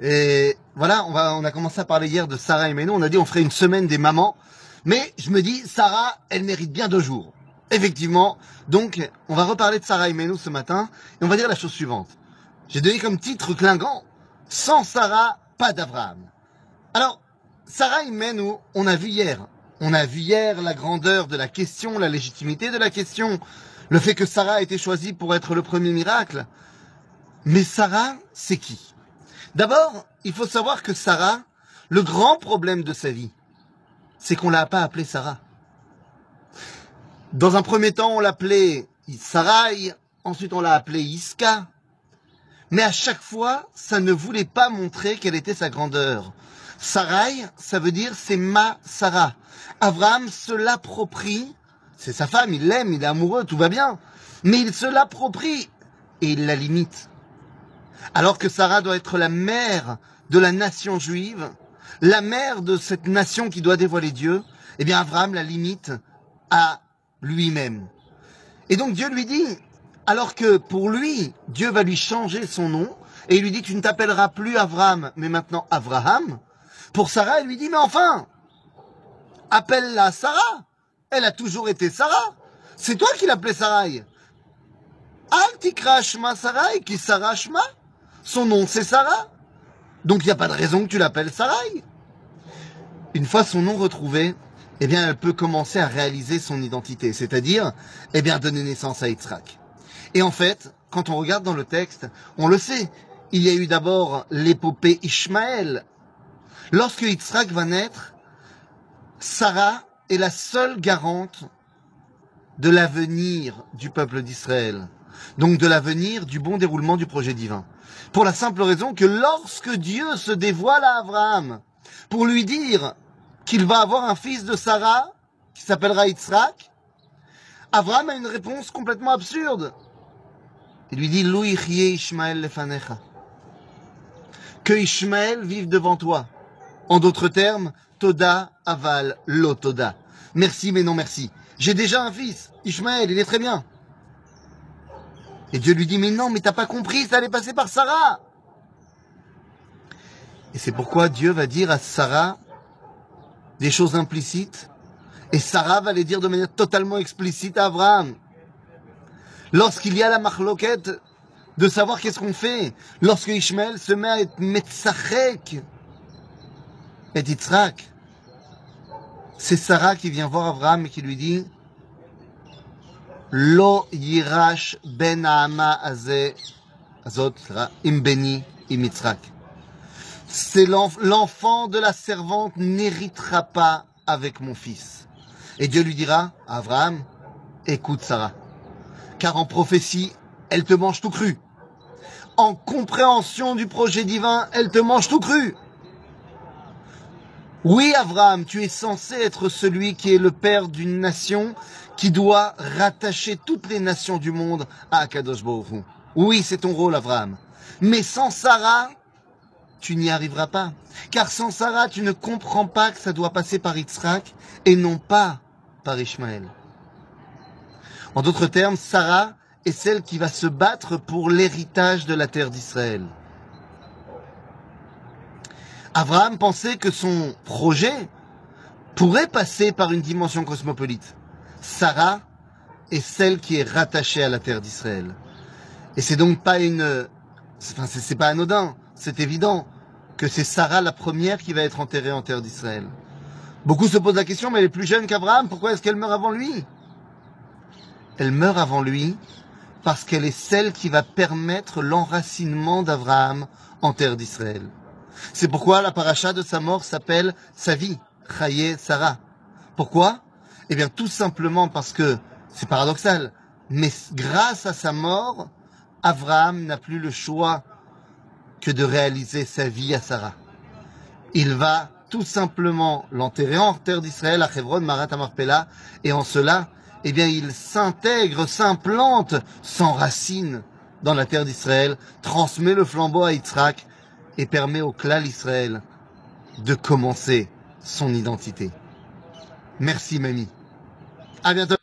Et voilà, on a commencé à parler hier de Sarah Imenu. On a dit on ferait une semaine des mamans. Mais je me dis, Sarah, elle mérite bien 2 jours. Effectivement. Donc, on va reparler de Sarah Imenu ce matin. Et on va dire la chose suivante. J'ai donné comme titre clinquant, sans Sarah, pas d'Abraham. Alors, Sarah Imenu, on a vu hier. On a vu hier la grandeur de la question, la légitimité de la question. Le fait que Sarah a été choisie pour être le premier miracle. Mais Sarah, c'est qui? D'abord, il faut savoir que Sarah, le grand problème de sa vie, c'est qu'on l'a pas appelée Sarah. Dans un premier temps, on l'appelait Sarai, ensuite on l'a appelée Iska. Mais à chaque fois, ça ne voulait pas montrer quelle était sa grandeur. Sarai, ça veut dire c'est ma Sarah. Abraham se l'approprie, c'est sa femme, il l'aime, il est amoureux, tout va bien. Mais il se l'approprie et il la limite. Alors que Sarah doit être la mère de la nation juive, la mère de cette nation qui doit dévoiler Dieu, eh bien Abraham la limite à lui-même. Et donc Dieu lui dit, alors que pour lui, Dieu va lui changer son nom, et il lui dit, tu ne t'appelleras plus Abraham, mais maintenant Abraham. Pour Sarah, il lui dit, mais enfin, appelle-la Sarah. Elle a toujours été Sarah. C'est toi qui l'appelais Sarai. Al tikra shma Sarai, qui Sarah shma. Son nom, c'est Sarah. Donc il n'y a pas de raison que tu l'appelles Sarai. Une fois son nom retrouvé, eh bien, elle peut commencer à réaliser son identité, c'est-à-dire, eh bien, donner naissance à Yitzhak. Et en fait, quand on regarde dans le texte, on le sait, il y a eu d'abord l'épopée Ishmaël. Lorsque Yitzhak va naître, Sarah est la seule garante de l'avenir du peuple d'Israël. Donc de l'avenir du bon déroulement du projet divin. Pour la simple raison que lorsque Dieu se dévoile à Abraham pour lui dire qu'il va avoir un fils de Sarah, qui s'appellera Yitzhak, Abraham a une réponse complètement absurde. Il lui dit, Lo yichye Ishmael lefanecha. Que Ishmael vive devant toi. En d'autres termes, Toda aval lo Toda. Merci mais non merci. J'ai déjà un fils, Ishmael, il est très bien. Et Dieu lui dit, mais non, mais t'as pas compris, ça allait passer par Sarah. Et c'est pourquoi Dieu va dire à Sarah des choses implicites, et Sarah va les dire de manière totalement explicite à Abraham. Lorsqu'il y a la marloquette de savoir qu'est-ce qu'on fait, lorsque Ishmael se met à être metzachek et Yitzhak, c'est Sarah qui vient voir Abraham et qui lui dit, Lo yirash ben ha'ama azot im beni im Yitzhak. C'est l'enfant de la servante n'héritera pas avec mon fils. Et Dieu lui dira, Abraham, écoute Sarah, car en prophétie, elle te mange tout cru. En compréhension du projet divin, elle te mange tout cru. Oui, Abraham, tu es censé être celui qui est le père d'une nation qui doit rattacher toutes les nations du monde à Akadosh Baruch Hu. Oui, c'est ton rôle, Abraham. Mais sans Sarah, tu n'y arriveras pas. Car sans Sarah, tu ne comprends pas que ça doit passer par Yitzhak et non pas par Ishmaël. En d'autres termes, Sarah est celle qui va se battre pour l'héritage de la terre d'Israël. Abraham pensait que son projet pourrait passer par une dimension cosmopolite. Sarah est celle qui est rattachée à la terre d'Israël. Et c'est donc pas c'est pas anodin, c'est évident que c'est Sarah la première qui va être enterrée en terre d'Israël. Beaucoup se posent la question, mais elle est plus jeune qu'Abraham, pourquoi est-ce qu'elle meurt avant lui? Elle meurt avant lui parce qu'elle est celle qui va permettre l'enracinement d'Abraham en terre d'Israël. C'est pourquoi la paracha de sa mort s'appelle sa vie, Chaye Sarah. Pourquoi? Eh bien, tout simplement parce que, c'est paradoxal, mais grâce à sa mort, Abraham n'a plus le choix que de réaliser sa vie à Sarah. Il va tout simplement l'enterrer en terre d'Israël, à Hebron, Marat Marpella, et en cela, eh bien, il s'intègre, s'implante, s'enracine dans la terre d'Israël, transmet le flambeau à Yitzhak et permet au Klal Israël de commencer son identité. Merci, mamie. À bientôt.